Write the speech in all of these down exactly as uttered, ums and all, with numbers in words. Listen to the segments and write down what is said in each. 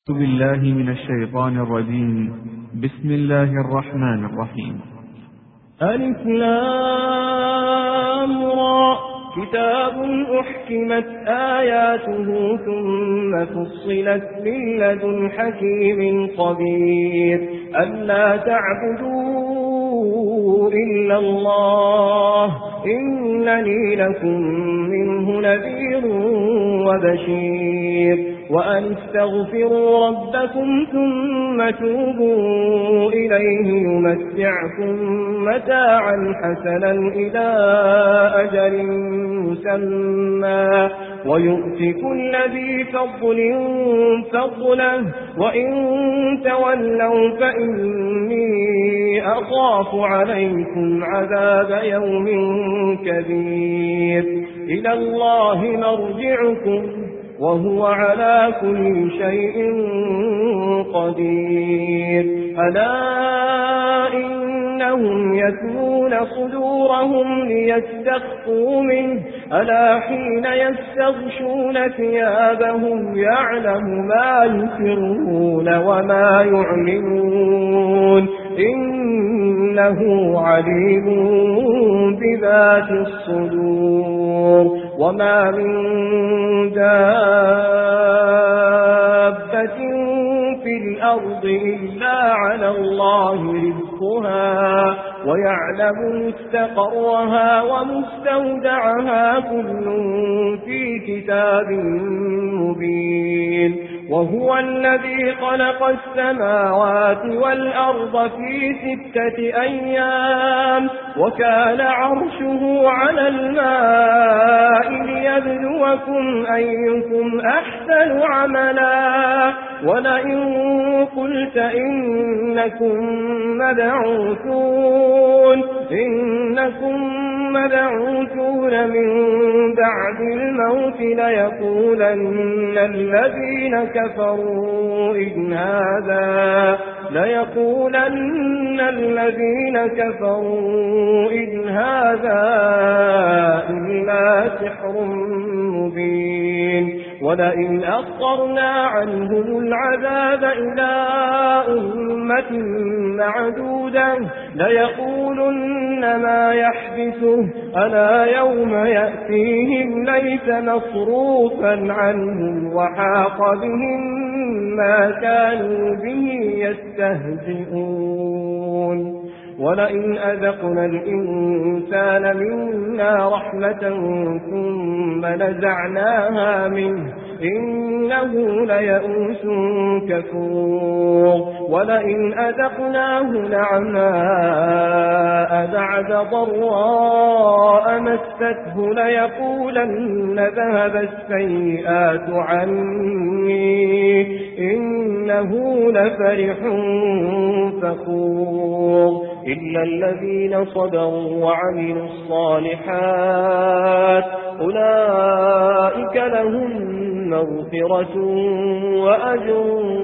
بالله من الشيطان الرجيم. بسم الله الرحمن الرحيم. ألف لام را كتاب أحكمت آياته ثم فصلت من لدن حكيم خبير ألا تعبدوا إلا الله إنني لكم منه نذير وبشير وأن استغفروا ربكم ثم توبوا إليه يمتعكم متاعا حسنا إلى أجل مسمى ويؤتي كل ذي فضل فضله وإن تولوا فإني أخاف عليكم عذاب يوم كبير إلى الله مرجعكم وهو على كل شيء قدير ألا إنهم يثنون صدورهم ليستخفوا منه ألا حين يستغشون ثيابهم يعلم ما يسرون وما يعلنون إنه عليم بذات الصدور وما من دابة في الأرض إلا على الله رزقها ويعلم مستقرها ومستودعها كل في كتاب مبين وهو الذي خلق السماوات والأرض في ستة أيام وكان عرشه على الماء ليبلوكم أيكم أحسن عملا ولئن قلت إنكم مبعوثون إنكم مبعوثون من بعد الموت ليقولن الذين كفروا إن هذا ليقولن الذين كفروا إن هذا إلا سحر مبين ولئن أخرنا عنهم العذاب إلى أمة معدودة ليقولن ما يحبسه ألا يوم يأتيهم ليس مصروفا عنهم وحاق بهم ما كانوا به يستهزئون ولئن أذقنا الإنسان منا رحمة ثم نزعناها منه إنه ليئوس كفور ولئن أذقناه نعماء بعد ضراء مسته ليقولن ذهب السيئات عني إنه لفرح فخور إلا الذين صبروا وعملوا الصالحات أولئك لهم مغفرة وأجر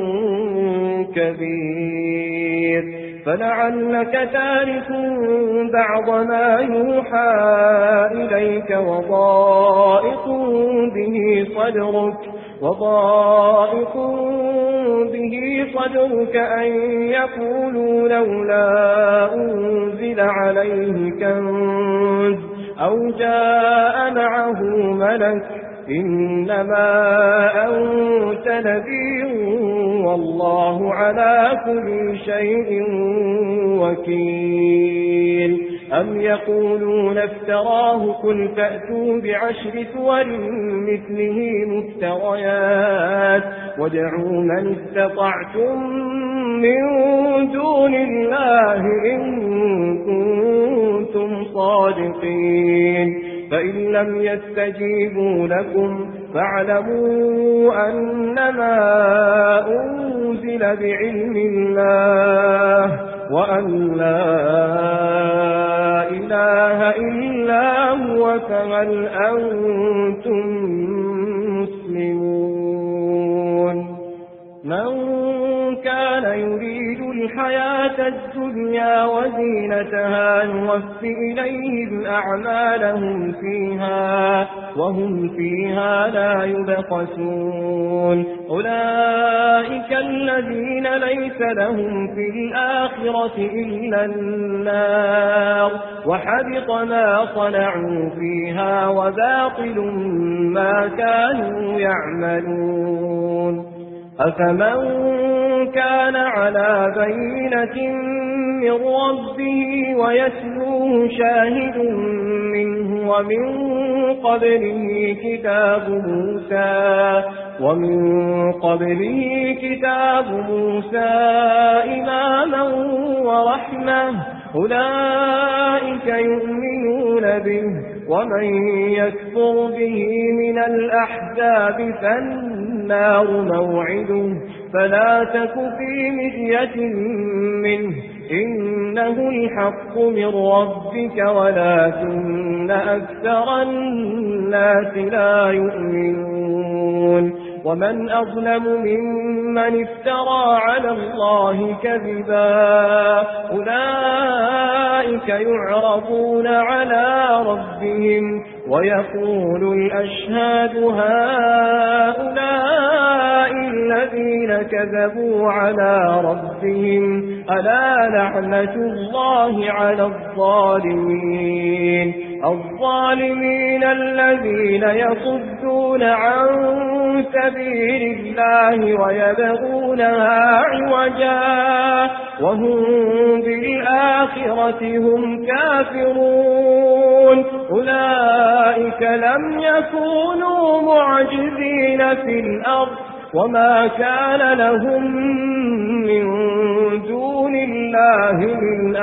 كبير فلعلك تارك بعض ما يوحى إليك وضائق به صدرك وضائق به صدرك أن يقولوا لولا أنزل عليه كنز أو جاء معه ملك إنما أنت نذير والله على كل شيء وكيل أم يقولون افتراه قل فأتوا بعشر سور مثله مفتريات وادعوا من استطعتم من دون الله إن كنتم صادقين فإن لم يستجيبوا لكم فاعلموا أنما أنزل بعلم الله وأن لا إله إلا هو فهل أنتم مسلمون من كان يريد الحياة الدنيا وزينتها نوفي إليهم أعمالهم فيها وهم فيها لا يبخسون أولئك الذين ليس لهم في الآخرة إلا النار وحبط ما صنعوا فيها وباطل ما كانوا يعملون. أفمن كان على بينة من ربه ويتلوه شاهد منه ومن قبله كتاب موسى ومن قبله كتاب موسى إماما ورحمة أولئك يؤمنون به ومن يكفر به من الأحزاب فالنار موعده فلا تك في مرية منه إنه الحق من ربك ولكن أكثر الناس لا يؤمنون. ومن أظلم ممن افترى على الله كذبا أولئك يعرضون على ربهم ويقول الأشهاد هؤلاء الذين كذبوا على ربهم ألا لعنة الله على الظالمين الظالمين الذين يصدون عن سبيل الله ويبغونها عوجا وهم بالآخرة هم كافرون أولئك لم يكونوا معجزين في الأرض وما كان لهم من دون الله من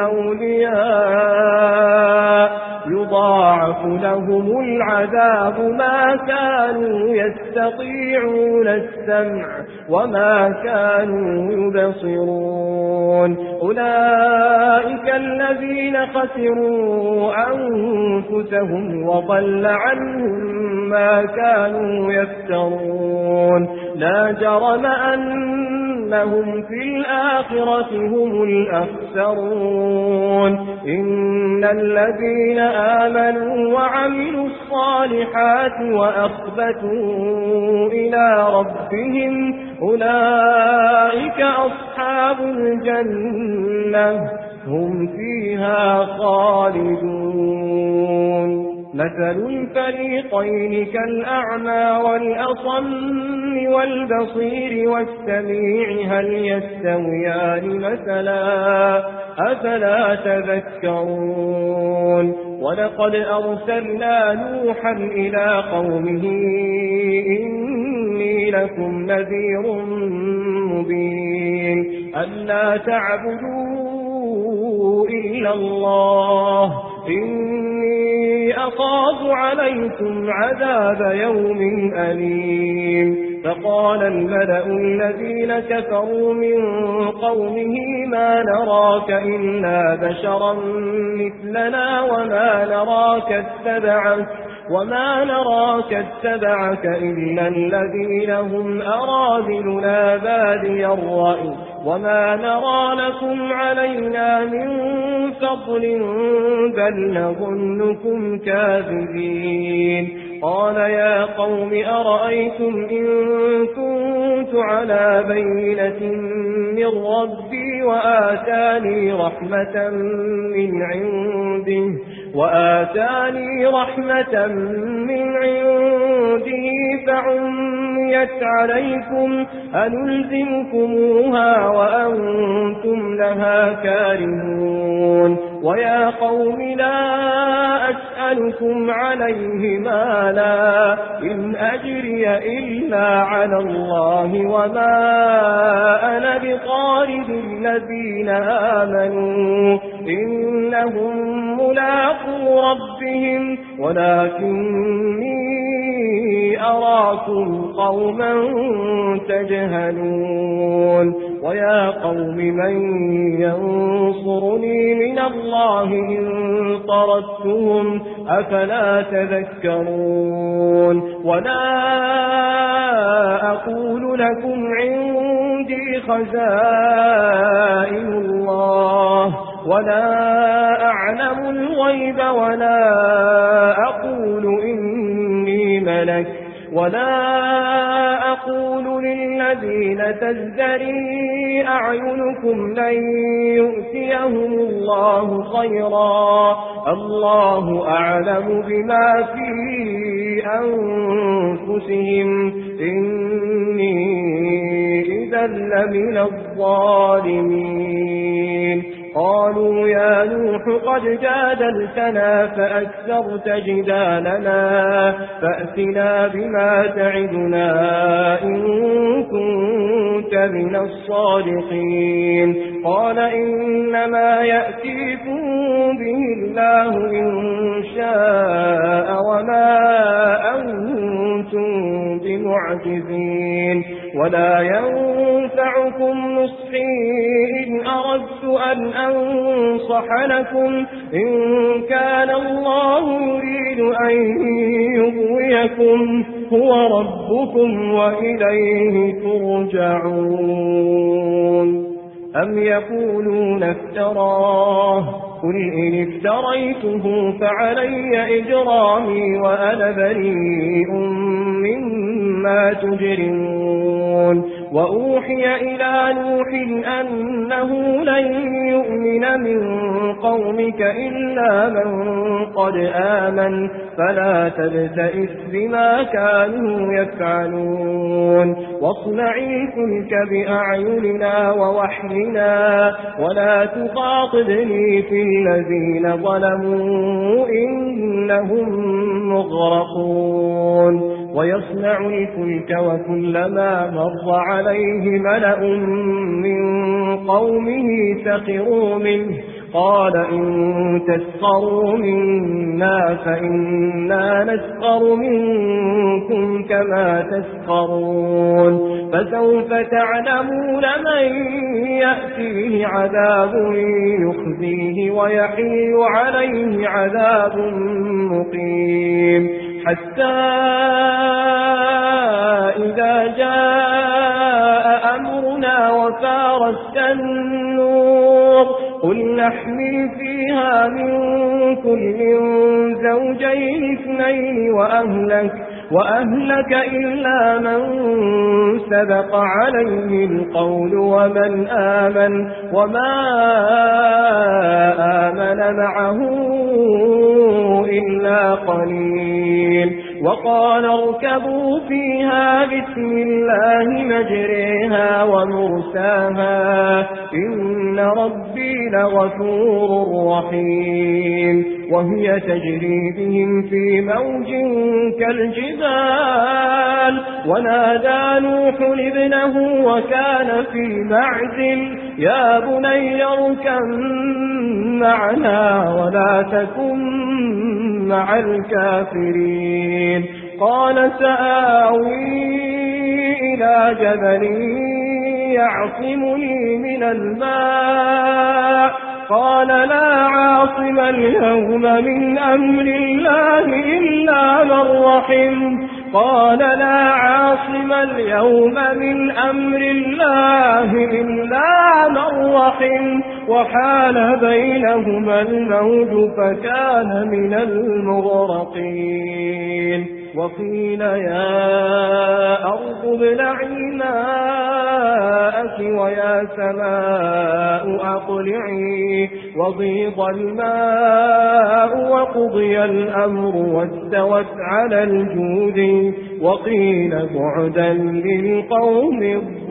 أولياء يضاعف لهم العذاب ما كانوا يستطيعون السمع وما كانوا يبصرون أولئك الذين خسروا أنفسهم وضل عنهم ما كانوا يفترون لا جرم أنهم في الآخرة هم الأخسرون إن الذين آمنوا وعملوا الصالحات وأخبتوا إلى ربهم أولئك أصحاب الجنة هم فيها خالدون. مثل الفريقين كالأعمى والأصم والبصير والسميع هل يستويان مثلا أفلا تذكرون. ولقد أرسلنا نوحا إلى قومه إني لكم نذير مبين ألا تعبدوا إلا الله إني أخاف عليكم عذاب يوم أليم. فقال الملأ الذين كفروا من قومه ما نراك إلا بشرا مثلنا وما نراك اتبعك وما نراك اتبعك إلا الذين هم أراذلنا بادي الرأي وما نرى لكم علينا من فضل بل نظنكم كاذبين. قال يا قوم أرأيتم إن كنت على بينة من ربي وآتاني رحمة من عنده وآتاني رحمة من عنده فعميت عليكم أنلزمكموها وأنتم لها كارهون. ويا قوم لا أسألكم عليه مالا إن أجري إلا على الله وما أنا بطارد الذين آمنوا إنهم ملاقو ربهم ولكني أراكم قوما تجهلون. ويا قوم من ينصرني من الله إن طردتهم أفلا تذكرون. ولا أقول لكم عندي خزائن الله ولا أعلم الغيب ولا أقول إني ملك ولا تقولوا للذين تزدري أعينكم لن يؤتيهم الله خيرا الله أعلم بما في أنفسهم إني إذا لمن الظالمين قالوا يا نوح قد جادلتنا فأكثرت جدالنا فأتنا بما تعدنا إن كنت من الصادقين قال إنما يأتيكم به الله إن شاء وما أنتم بمعجزين ولا ينفعكم نصحي إن أردت أن أنصح لكم إن كان الله يريد أن يغويكم هو ربكم وإليه ترجعون أم يقولون افتراه قل إن افتريته فعلي إجرامي وأنا بريء مما تجرمون وأوحي إلى نوح أنه لن يؤمن من قومك إلا من قد آمن فلا تبتئس بما كانوا يفعلون واصنع الفلك بأعيننا ووحينا ولا تخاطبني في الذين ظلموا إنهم مغرقون ويصنع الفلك وكلما مر عليه ملأ من قومه سخروا منه قال إن تسخروا منا فإنا نسخر منكم كما تسخرون فسوف تعلمون من يأتيه عذاب يخزيه ويحل عليه عذاب مقيم حتى إذا جاء أمرنا وفارت النور قل نحمل فيها من كل زوجين اثنين وأهلك وأهلك إلا من سبق عليه القول ومن آمن وما آمن معه إلا قليل وقال اركبوا فيها بسم الله مجريها ومرساها إن ربي لغفور رحيم وهي تجري بهم في موج كالجبال ونادى نوح ابنه وكان في معزل يا بني اركب معنا ولا تكن مع الكافرين قال سآوي إلى جبل يعصمني من الماء قال لا عاصم اليوم من أمر الله إلا من رحم قال لا عاصم اليوم من أمر الله إلا من رحم وحال بينهما الموج فكان من المغرقين وقيل يا أرض ابلعي ماءك ويا سماء أقلعي وغيض الماء وقضي الأمر واستوت على الجود وقيل بعدا للقوم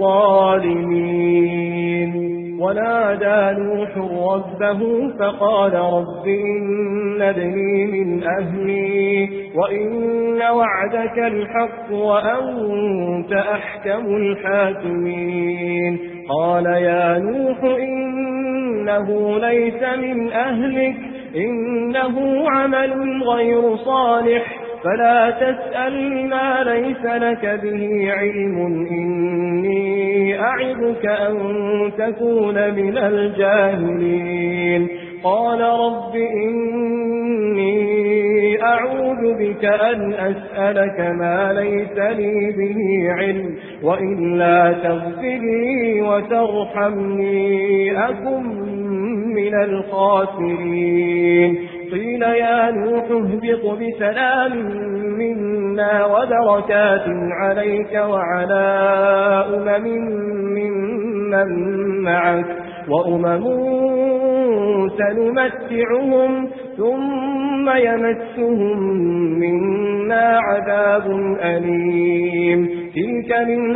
الظالمين ونادى نوح ربه فقال رب إن ابني من أهلي وإن وعدك الحق وأنت أحكم الحاكمين قال يا نوح إنه ليس من أهلك إنه عمل غير صالح فلا تسأل ما ليس لك به علم إني أعظك أن تكون من الجاهلين قال رب إني أعوذ بك أن أسألك ما ليس لي به علم وإلا تغفر لي وترحمني أكن من الخاسرين قيل يا نوح اهبط بسلام منا وبركات عليك وعلى أمم ممن معك وأمم سنمتعهم ثم يمسهم منا عذاب أليم تلك من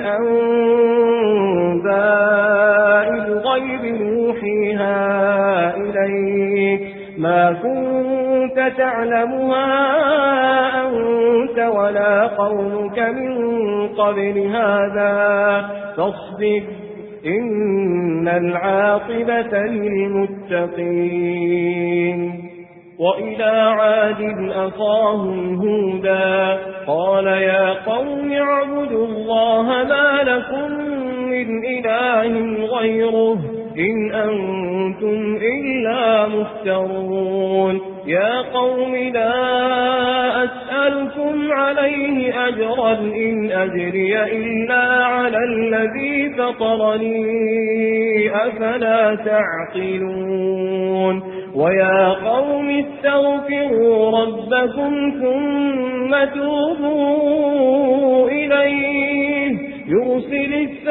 أنباء الغيب نوحيها إليك ما كنت تعلمها أنت ولا قومك من قبل هذا فاصبر إن العاقبة للمتقين وإلى عاد أخاهم هودا قال يا قوم اعبدوا الله ما لكم من إله غيره إن أنتم إلا مفترون يا قوم لا أسألكم عليه أجرا إن أجري إلا على الذي فطرني أفلا تعقلون ويا قوم استغفروا ربكم ثم توبوا إليه يرسل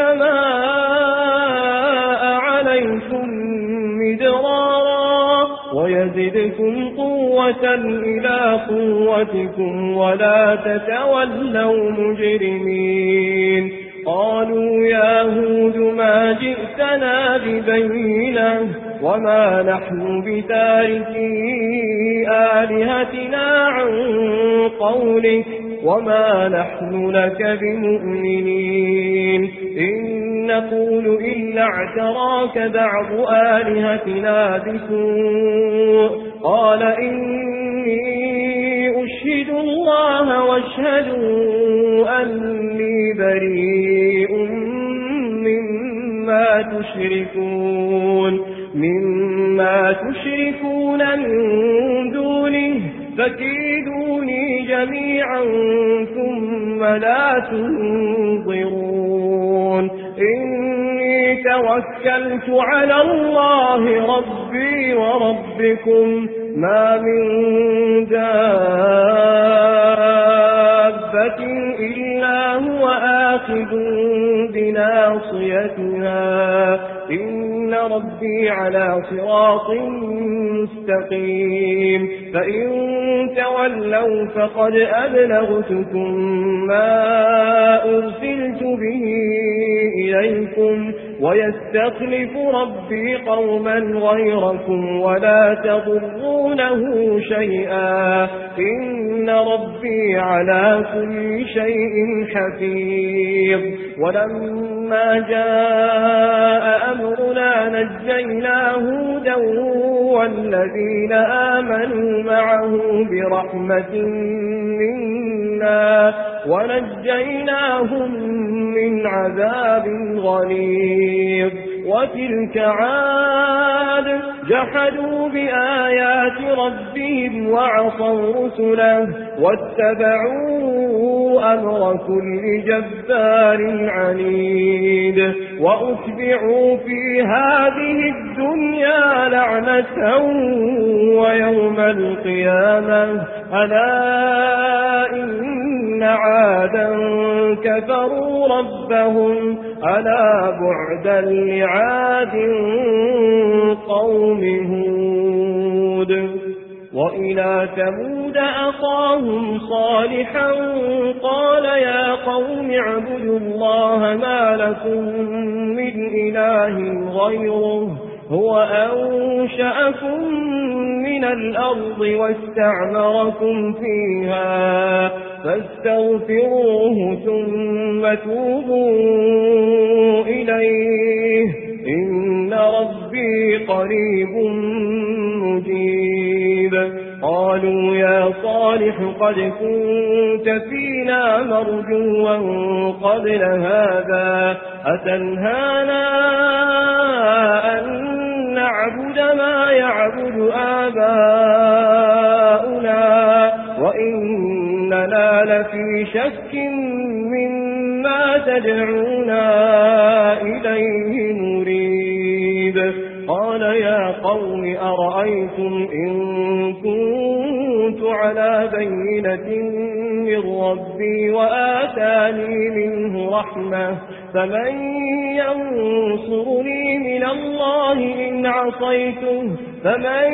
السماء عليكم مدرارا ويزدكم قوة إلى قوتكم ولا تتولوا مجرمين قالوا يا هود ما جئتنا ببينة وما نحن بتاركي آلهتنا عن قولك وما نحن لك بمؤمنين إن نقول إلا اعتراك بعض آلهتنا بسوء قال إني أشهد الله واشهدوا أني بريء مما تشركون مما تشركون من دونه فكيدوني جميعا ثم لا تنظرون إني توكلت على الله ربي وربكم ما من دابة إلا هو آخذ بناصيتها إن ربي على صراط مستقيم فإن تولوا فقد أبلغتكم ما أرسلت به إليكم ويستخلف ربي قوما غيركم ولا تضرونه شيئا إن ربي على كل شيء حفيظ ولما جاء أمرنا نجينا هودا والذين آمنوا معه برحمة منا ونجيناهم من عذاب غليظ وتلك عاد جحدوا بآيات ربهم وعصوا رسله واتبعوا أمر كل جبار عنيد وأتبعوا في هذه الدنيا لعنة ويوم القيامة ألا إن عادا كفروا ربهم ألا بعدا لعاد قوم هود وإلى ثمود أخاهم صالحا قال يا قوم اعبدوا الله ما لكم من إله غيره هو أنشأكم من الأرض واستعمركم فيها فاستغفروه ثم توبوا إليه إن ربي قريب مجيب قالوا يا صالح قد كنت فينا مرجوا قبل هذا أتنهانا أن نعبد ما يعبد آباؤنا وإننا لفي شك مما تدعونا إليه مريب قال يا قوم أرأيتم إن كنت على بينة من ربي وآتاني منه رحمة فمن ينصرني من الله إن عصيته فمن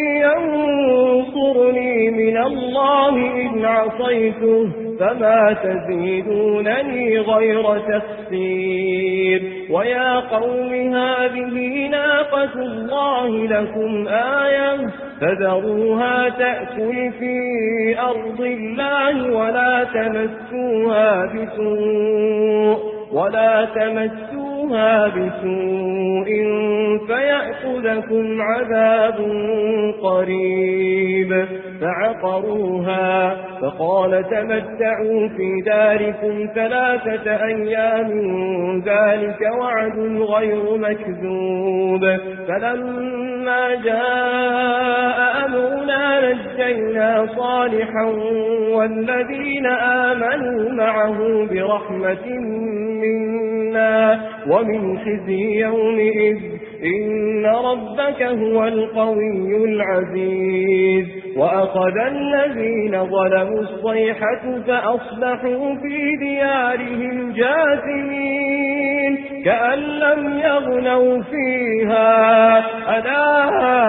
ينصرني من الله إن عصيته فما تزيدونني غير تخسير ويا قوم هذه ناقة الله لكم آية فذروها تأكل في أرض الله ولا تمسوها بسوء ولا تمسوها بسوء فيأخذكم عذاب قريب فعقروها فقال تمتعوا في داركم ثلاثة أيام ذلك وعد غير مكذوب فلما جاء أمرنا نجينا صالحا والذين آمنوا معه برحمة منا ومن خزي يومئذ إن ربك هو القوي العزيز وأخذ الذين ظلموا الصيحة فأصبحوا في ديارهم جاثمين كأن لم يغنوا فيها ألا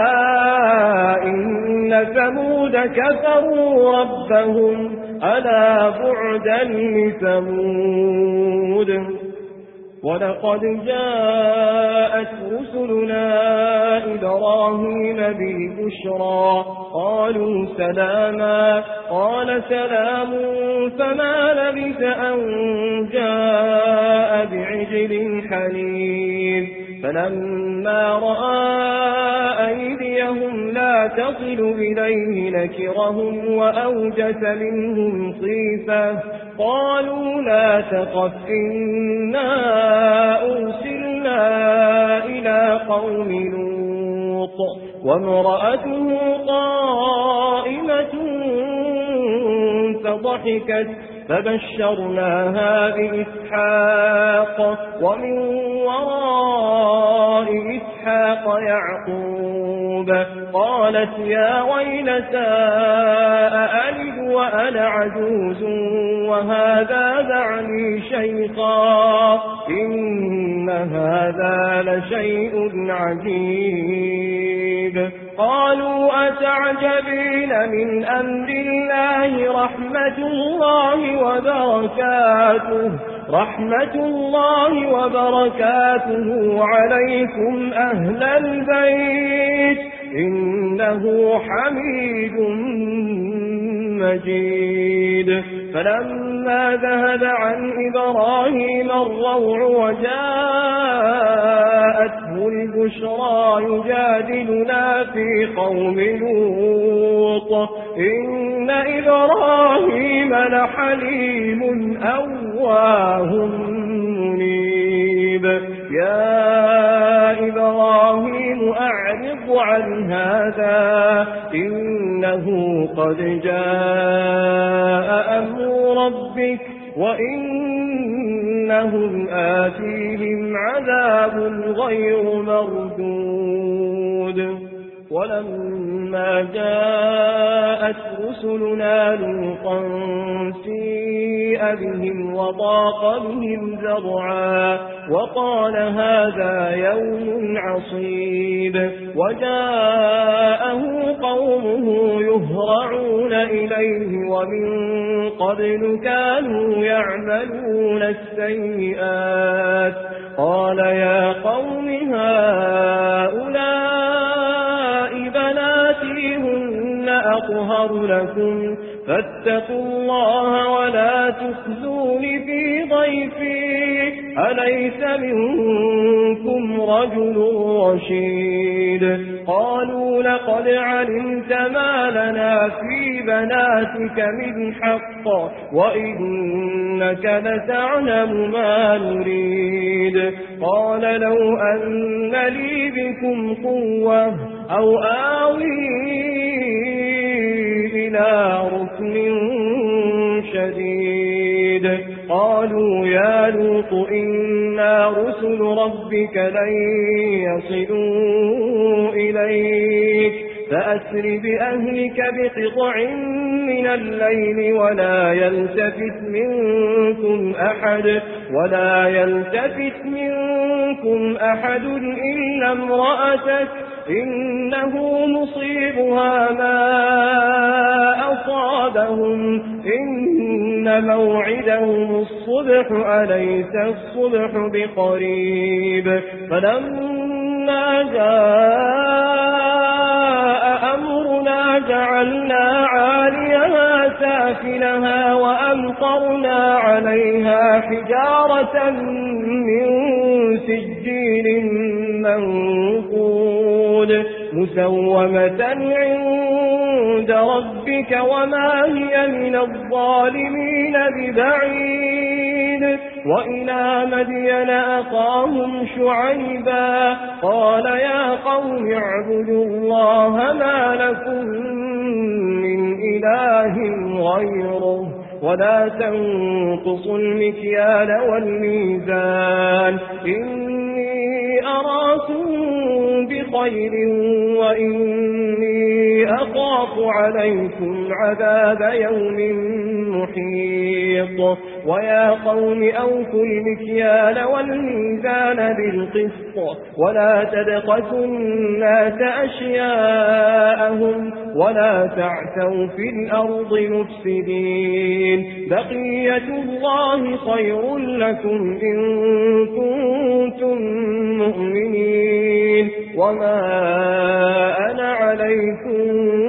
إن ثمود كفروا ربهم ألا بعدا لثمود ولقد جاءت رسلنا إبراهيم بالبشرى قالوا سلاما قال سلام فما لبث أن جاء بعجل حنيذ فلما رأى أيديهم لا تصل إليه نكرهم وأوجس منهم خيفة قالوا لا تخف إنا أرسلنا إلى قوم لوط وامرأته قائمة فضحكت فبشرناها بإسحاق ومن وراء إسحاق يعقوب قالت يا ويلتى أألد وأنا عجوز وهذا بعلي شيخا إن هذا لشيء عجيب قالوا أتعجبين من أمر الله رحمة الله وبركاته رحمة الله وبركاته عليكم أهل البيت إنه حميد مجيد فلما ذهب عن إبراهيم الروع وجاءته البشرى يجادلنا في قوم لوط إن إبراهيم لحليم أواه منيب يا إبراهيم أعرض عن هذا إنه قد جاء أمر ربك وإنهم آتيهم عذاب غير مردود ولما جاءت رسلنا لوطا سيء بهم وضاق بهم ذرعا وقال هذا يوم عصيب وجاءه قومه يهرعون إليه ومن قبل كانوا يعملون السيئات قال يا قوم هؤلاء بناتي هن أطهر لكم فاتقوا الله ولا تخزون في ضيفي أليس منكم رجل رشيد قالوا لقد علمت ما لنا في بناتك من حق وإنك لتعلم ما نريد قال لو أن لي بكم قوة أو آوي إلى ركن شديد قالوا يا لوط إنا رسل ربك لن يصلوا إليك فأسر بأهلك بقطع من الليل ولا يلتفت منكم أحد ولا يلتفت منكم أحد إلا امرأتك إنه مصيبها ما أصابهم إن موعدهم الصبح أليس الصبح بقريب فلما جاء أمرنا جعلنا عاليها سافلها وأمطرنا عليها حجارة من سجيل منضود مسومة عند ربك وما هي من الظالمين ببعيد وإلى مدين أخاهم شعيبا قال يا قوم اعبدوا الله ما لكم من إله غيره ولا تنقصوا المكيال والميزان إني أراكم بخير وإني أخاف عليكم عذاب يوم محيط ويا قوم أوفوا المكيال والميزان بالقسط ولا تبخسوا الناس أشياءهم ولا تعثوا في الأرض مفسدين بقية الله خير لكم إن كنتم مؤمنين وما أنا عليكم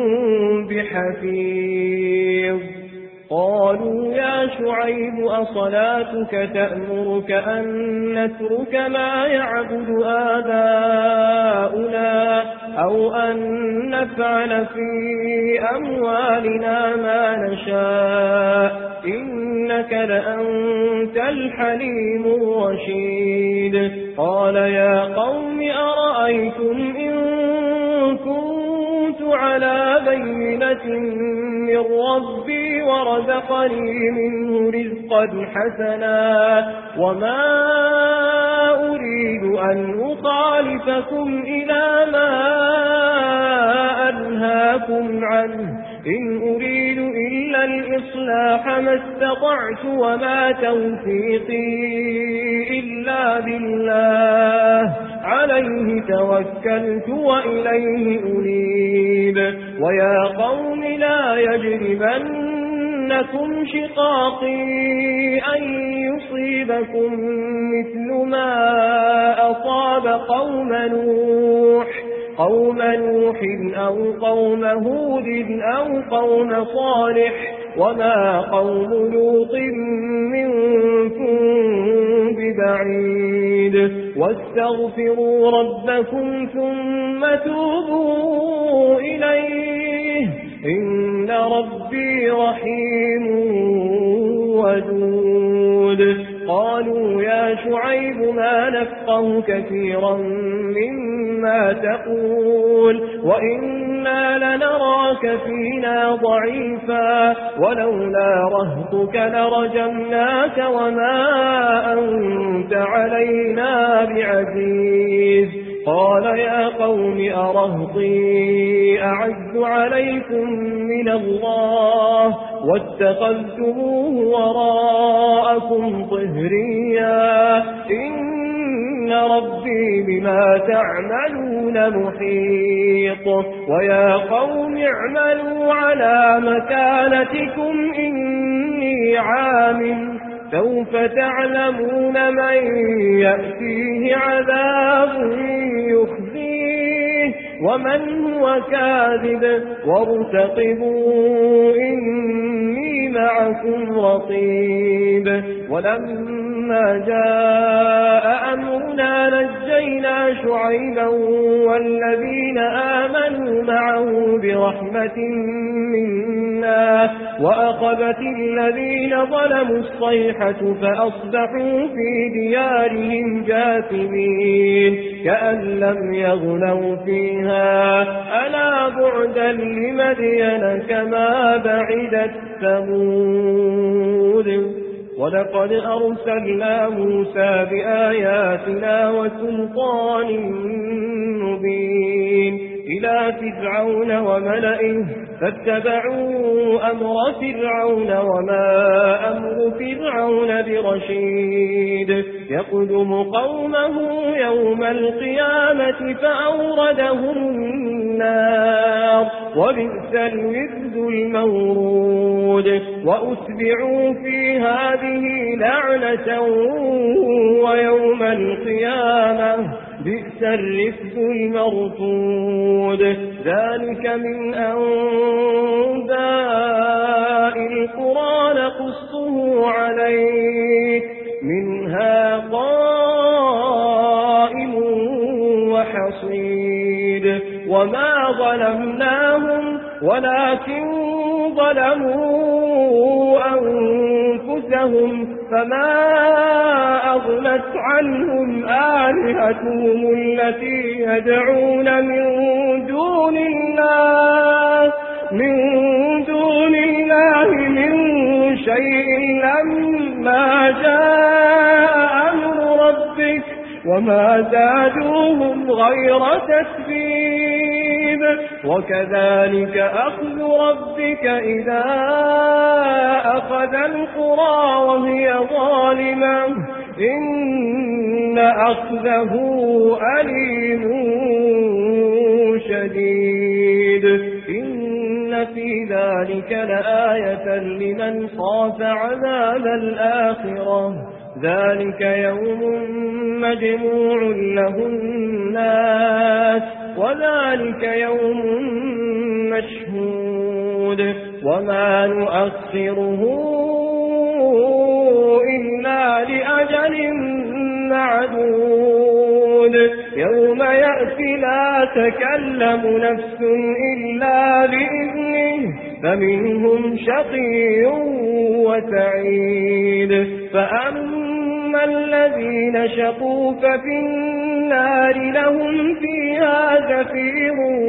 بحفيظ قالوا يا شعيب أصلاتك تأمرك أن نترك ما يعبد آباؤنا أو أن نفعل في أموالنا ما نشاء إنك لأنت الحليم الرشيد قال يا قوم أرأيتم إن كنت على بينة من ربي ورزقني منه رزقا حسنا وما أريد أن أخالفكم إلى ما أنهاكم عنه إن أريد إلا الإصلاح ما استطعت وما توفيقي إلا بالله عليه توكلت وإليه أنيب ويا قوم لا يجرمنكم شقاقي أن يصيبكم مثل ما أصاب قوم نوح قوم نوح أو قوم هود أو قوم صالح وما قوم لوط منكم ببعيد واستغفروا ربكم ثم توبوا إليه إن ربي رحيم ودود قالوا يا شعيب ما نفقه كثيرا مما تقول وإنا لنراك فينا ضعيفا ولولا رهطك لرجمناك وما أنت علينا بعزيز قال يا قوم أرهطي أعز عليكم من الله واتخذتموه وراءكم ظهريا إن ربي بما تعملون محيط ويا قوم اعملوا على مكانتكم إني عامل سوف تعلمون من يأتيه عذاب يخزيه ومن هو كاذب وارتقبوا إني معكم رقيب ولما جاء أمرنا نجينا شعيبا والذين آمنوا معه برحمة منا وأخذت الذين ظلموا الصيحة فأصبحوا في ديارهم جاثمين كأن لم يغنوا فيها ألا بعدا لمدين كما بعدت ثمود ولقد أرسلنا موسى بآياتنا وسلطان مبين إلى فرعون وملئه فاتبعوا أمر فرعون وما أمر فرعون برشيد يقدم قومه يوم القيامة فأوردهم النار وبئس الورد المورود وأتبعوا في هذه لعنة ويوم القيامة بئس الرفد المرفود ذلك من أنباء القرى نقصه عليك منها قائم وحصيد وما ظلمناهم ولكن ظلموا أنفسهم فما أغنت عنهم آلهتهم التي يدعون من دون الله من دون الله من شيء لما جاء أمر ربك وما زادوهم غير تتبيب وكذلك أخذ ربك إذا أخذ القرى وهي ظالمة إن أخذه أليم شديد إن في ذلك لآية لمن خاف عذاب الآخرة ذلك يوم مجموع له الناس وذلك يوم مشهود وما نؤخره إلا لأجل معدود يوم يأتي لا تكلم نفس إلا بإذنه فمنهم شقي وسعيد فأما الذين شقوا ففي النار لهم فيها زفير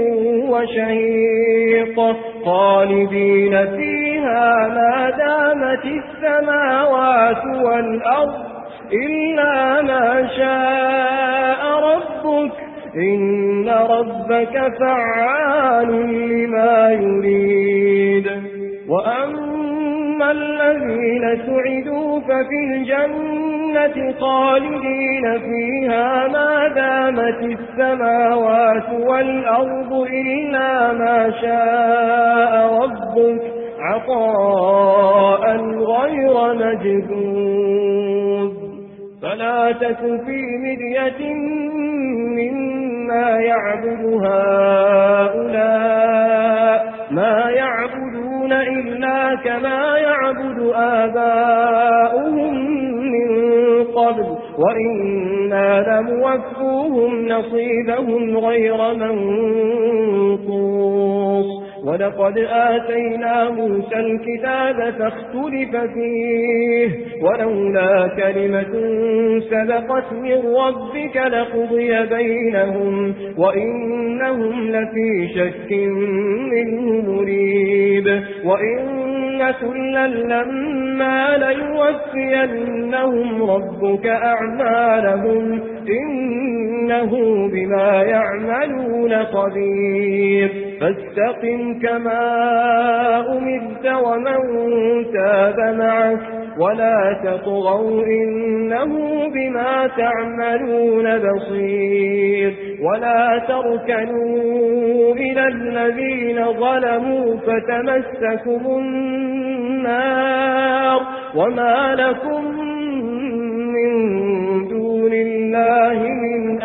وشهيق خالدين فيها ما دامت السماوات والأرض إلا ما شاء ربك إن ربك فعال لما يريد وأما الذين سعدوا ففي الجنة خالدين فيها ما دامت السماوات والأرض إلا ما شاء ربك عطاء غير مجدود فلا تك في مرية مما يعبد هؤلاء ما يعبدون إلا كما يعبد آباؤهم من قبل وإنا لموفوهم نصيبهم غير منقوص ولقد آتينا موسى الكتاب فاختلف فيه ولولا كلمة سبقت من ربك لقضي بينهم وإنهم لفي شك منه مريب وإن كلا لما ليوفينهم ربك أعمالهم إنه بما يعملون خبير فاستقم كما أمرت ومن تاب معك ولا تطغوا إنه بما تعملون بصير ولا تركنوا إلى الذين ظلموا فتمسكم النار وما لكم من دون الله من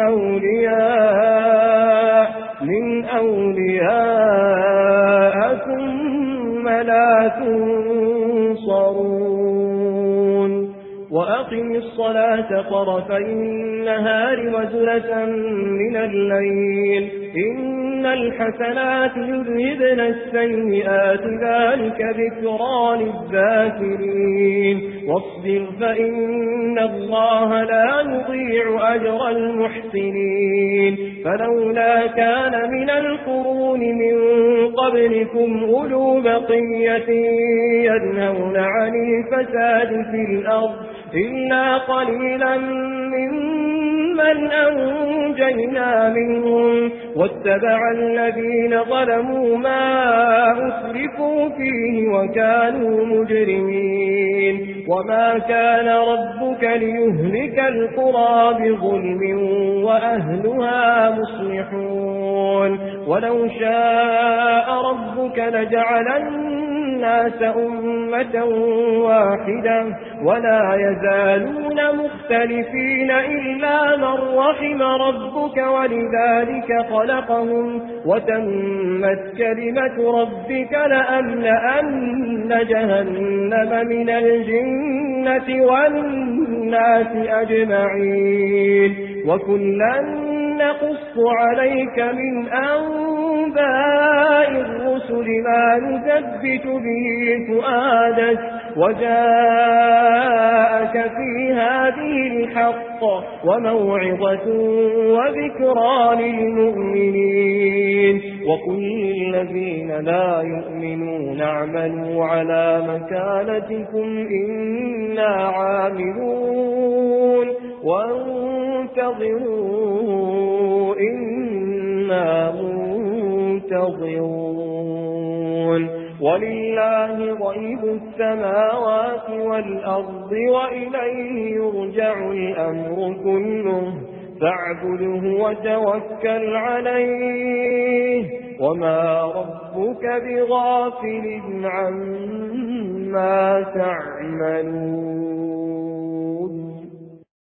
أولياء من أولياء ثم لا تنصرون وأقم الصلاة طرفي النهار وزلة من الليل إن الحسنات يذهبن السيئات ذلك ذكرى للذاكرين واصبر فإن الله لا يضيع أجر المحسنين فلولا كان من القرون من قبلكم أولو بقية ينهون عن الفساد في الأرض إلا قليلا ممن أنجينا منهم واتبع الذين ظلموا ما أسرفوا فيه وكانوا مجرمين وما كان ربك ليهلك القرى بظلم وأهلها مصلحون ولو شاء ربك لجعل الناس أمة واحدة ولا يزالون مختلفين إلا من رحم ربك ولذلك خلقهم وتمت كلمة ربك لأملأن جهنم من الجنة والناس أجمعين وكلا نقص عليك من أنباء الرسل ما نثبت به فؤادك وجاءك في هذه الحق وموعظة وذكرى للمؤمنين وقل للذين لا يؤمنون اعملوا على مكانتكم إنا عاملون وانتظروا إنا منتظرون ولله غيب السماوات والأرض وإليه يرجع الأمر كله فاعبده وتوكل عليه وما ربك بغافل عما تعملون